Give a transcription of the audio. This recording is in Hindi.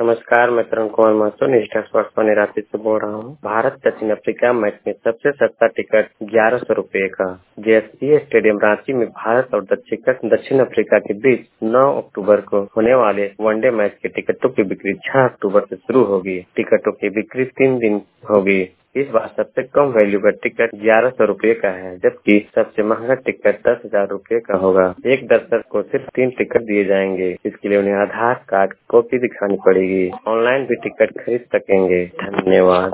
नमस्कार, मैं तरुण कुमार महतो निष्ठा स्पोर्ट्स पर निराती से बोल रहा हूँ। भारत दक्षिण अफ्रीका मैच में सबसे सस्ता टिकट 1100 रुपए का। जेएससीए स्टेडियम रांची में भारत और दक्षिण अफ्रीका के बीच 9 अक्टूबर को होने वाले वनडे मैच के टिकटों की बिक्री 6 अक्टूबर से शुरू होगी। टिकटों की बिक्री 3 दिन होगी। इस बार सबसे कम वैल्यू का टिकट 1100 रुपए का है, जबकि सबसे महंगा टिकट 10,000 रुपए का होगा। एक दर्शक को सिर्फ 3 टिकट दिए जाएंगे। इसके लिए उन्हें आधार कार्ड कॉपी दिखानी पड़ेगी। ऑनलाइन भी टिकट खरीद सकेंगे। धन्यवाद।